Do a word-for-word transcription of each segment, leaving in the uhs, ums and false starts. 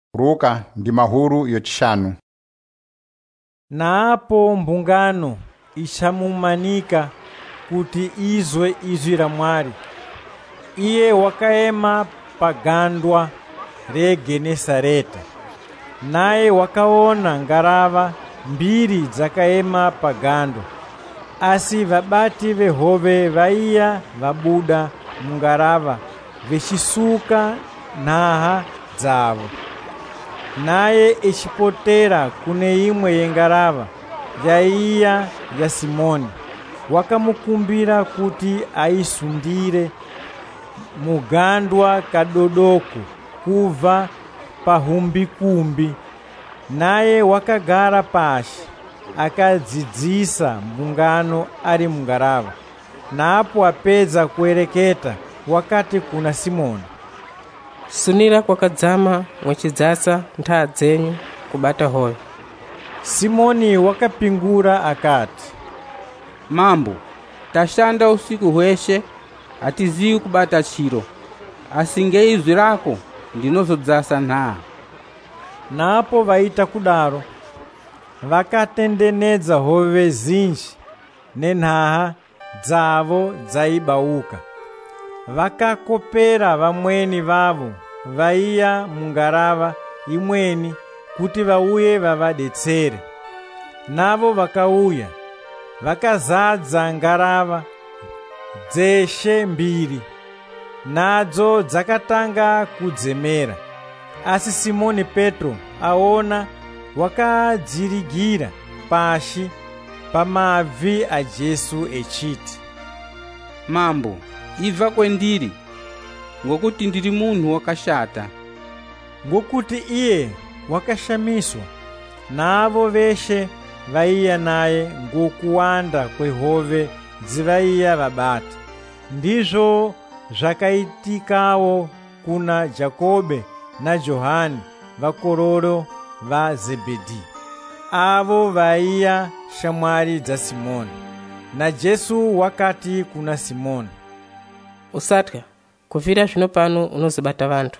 Ruka ndi mahuru yochishanu. Naapo mbungano ishamumanika kuti izwe izwi la mwali. Iye wakaema pagandwa re Genesareta. Naye wakaona ngarava mbiri dzakaema pagando. Asi vabati vehove vaiya vabuda mungarava vechisuka nhaha dzavo. Naye echipotera kune imwe yengarava yaiya ya Simoni. Wakamukumbira kuti aisundire mugandwa kadodoko kuva pahumbikumbi. Naye wakagara pashi akadzidzisa mbungano ari mungarava. Naapo apedza kuereketa wakati kuna Simoni, sunira kwakadzama mwechidzasa nthaa dzenyu kubata hove. Simoni wakapingura akati, Mambo, tashanda usiku hweshe hatiziwi kubata chiro, asi ngeizwi rako ndinozodzasa nthaa. Napo vaita kudaro vakatendenedza hove zinji nenhaha dzavo dzaibauka. Vakakopera vamweni vavo vaiya mungarava imweni kuti vauye vavadetsere. Navo vakauya vakazadza ngarava dzeshe mbiri, nadzo dzakatanga kudzemera. Asi Simoni Petro aona wakadzirigira pashi pamabvi a Jesu echiti, Mambo, ibva kwendiri, ngokuti ndiri munhu wakashata. ngokuti iye wakashamiswa. Navo veshe vaiya naye ngokuwanda kwehove dzivaiya vabata. Ndizvo zvakaitikawo kuna Jakobe na Johani vakororo va Zebedi, avo vaiya shamwari dza Simoni. Na Jesu wakati kuna Simoni, Usatya, kuvira zvino pano unozobata vantu.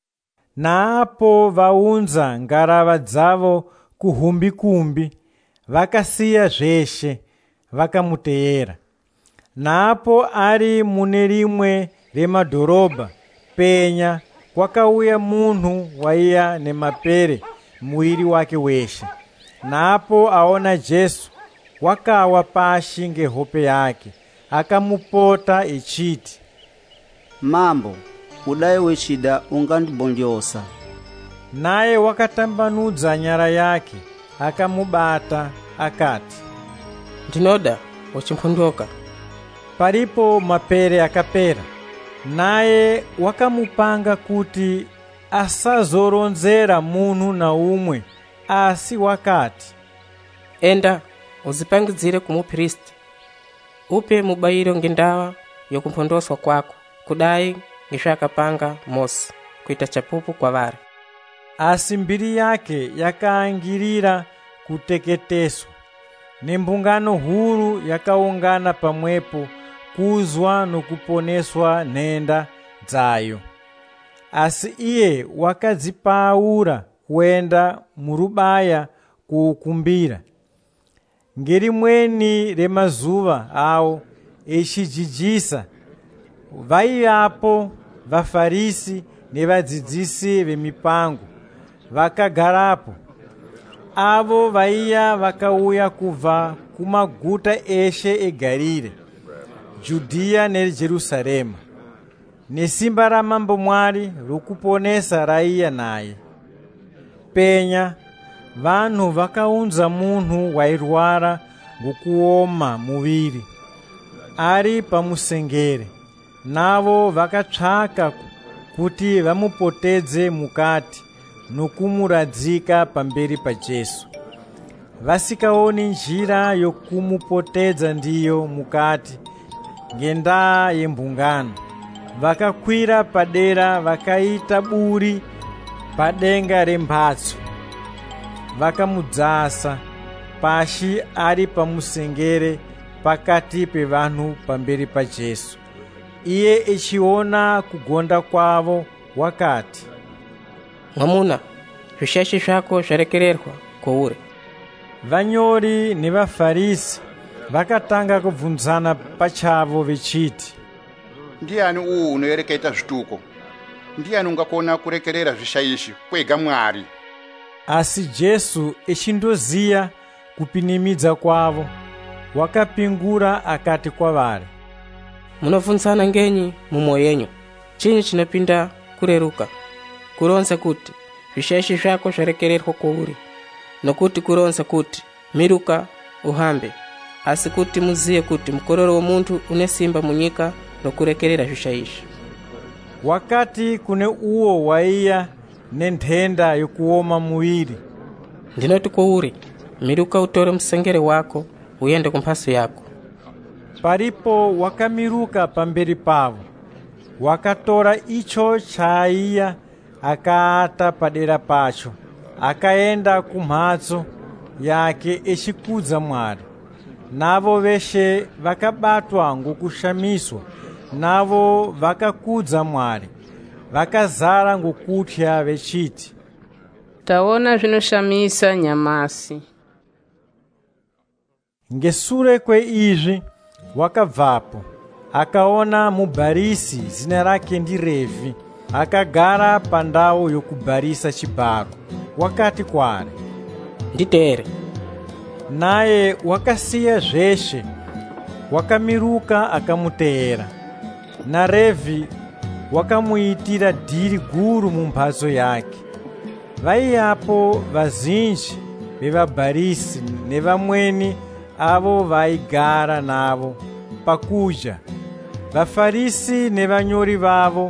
Naapo vaunza ngarava dzavo kuhumbikumbi, vakasiya zveshe vakamuteyera. Naapo ari mune rimwe remadhorobha penya kwakauya munhu waiya nemapere muiri wake weshe. Naapo aona Jesu, wakawa pashi ngehope yake, akamupota echiti, Mambo, kudai wechida ungandibondyosa. Naye wakatambanudza nyara yake akamubata akati, Ndinoda uchimphondoka. Paripo mapere akapera. Naye wakamupanga kuti asazoronzera munhu na umwe, asi wakati, Enda uzipangidzire kumupristi, upe mubayiro ngendawa yokumphondoswa kwako, kudai ngezvakapanga Mose kuita chapupu kwavari. Asi mbiri yake yakaangirira kuteketeswa. Nembungano huru yakaungana pamwepo kuzwa nokuponeswa nhenda dzayo. Asi iye wakadzipaura kuenda murubaya kuukumbira. Ngerimweni remazuva awo echidzidzisa, vaiyapo vaFarisi nevadzidzisi vemipango vakagarapo. Avo vaiya vakauya kubva kumaguta eshe eGarire, Judhiya neJerusarema, nesimba ramambo Mwari rokuponesa raiya naye. Penya vanhu vakaunza munhu wairwara ngokuoma muviri ari pamusengere. Navo vakatsvaka kuti vamupotedze mukati nokumuradzika pamberi pa Jesu. Vasikaoni njira yokumupotedza ndiyo mukati ngendaa yembungano, vakakwira padera vakaita buri padenga rembatso. Vakamudzasa pashi ari pamusengere pakati pevanhu pamberi pa Jesu. Iye echiona kugonda kwavo wakati, Mwamuna, vishashi zvako zvarekererwa kouri. Vanyori ni vafarisi vakatanga kubvunzana pachavo vechiti, ndiani uwu unoyereketa zvituko? Ndiani ungakona kurekerera zvishayishi kwega Mwari? asi Jesu echindoziya kupinimidza kwavo, wakapingura akati kwavari, Munobvunzana ngenyi mumwoyo yenyu, chinyi chinopinda kureruka, kuronza kuti vishashi zvako zvarekererwa kouri, nokuti kuronza kuti miruka uhambe, asi kuti muziye kuti mukororo womuntu une simba munyika nokurekerera zvishayishi. wakati kune uwo waiya nenthenda yokuoma muviri, Ndinoti kouri, miruka utore musengere wako uyende kumphaso yako. paripo wakamiruka pamberi pavo, wakatora icho chaiya akaata padera pacho, akaenda kumhatso yake echikudza Mwari. Navo veshe vakabatwa ngokushamiswa, navo vakakudza Mwari, vakazara ngokutya vechiti, taona zvinoshamisa nyamasi. ngesure kweizvi wakabvapo, akaona mubharisi zina rake ndi Revhi, akagara pandau yokubharisa chibhako. Wakati kwaari, Nditeere. naye wakasiya zveshe, wakamiruka akamuteera. Na Revhi wakamuitira dhiri guru mumphatso yake. Vaiyapo vazhinji vevabharisi nevamweni avo vaigara navo pakudya. VaFarisi nevanyori vavo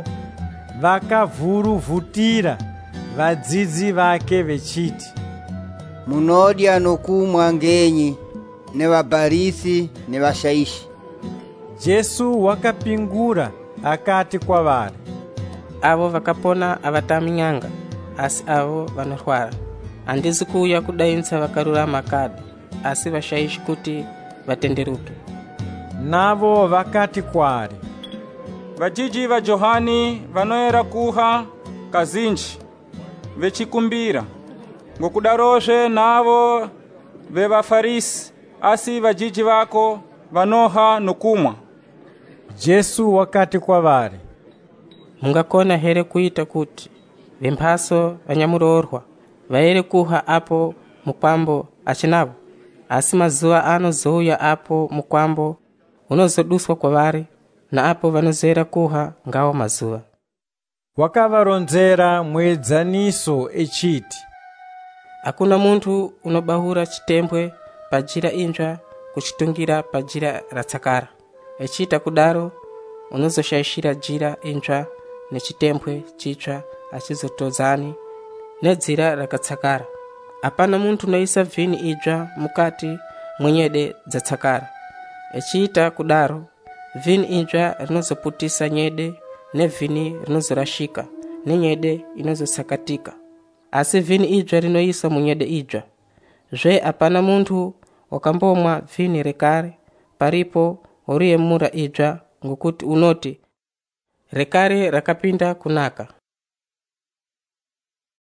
vakavhuruvhutira vadzidzi vake vechiti, munodya nokumwa ngenyi nevabharisi nevashayishi. Jesu wakapingura akati kwavari, Avo vakapona avatami nyanga, asi avo vanorwara. Handizi kuuya kudainza vakarurama kadi, asi vashayishi kuti vatenderuke. navo vakati kwaari, vadzidzi va Johani vanoyera kuha kazinji vechikumbira, ngokudarozve navo vevafarisi, asi vadzidzi vako vanoha nokumwa. Jesu wakati kwavari, Mungakona here kuita kuti vemphaso vanyamuroorwa vaere kuha apo mukwambo achinavo, asi mazuva anozouya apo mukwambo unozoduswa kwavari, na apo vanozoera kuha ngawo mazuva. wakavaronzera muedzaniso echiti, Hakuna muntu unobahura chitembwe pajira inzva kuchitungira pajira ratsakara. Echita kudaro unozoshayishira jira inzva nechitembwe chitsva achizotozani nedzira rakatsakara. Hapana muntu unoisa vhini idzva mukati mwenyede dzatsakara. Echita kudaro vhini idzva rinozoputisa nyede, nevhini rinozorashika, nenyede inozosakatika. Asi vhini idzva rinoisa munyede idzva. Zve hapana muntu wakambomwa vhini rekare paripo uriyemura idzva, ngokuti unoti rekare rakapinda kunaka.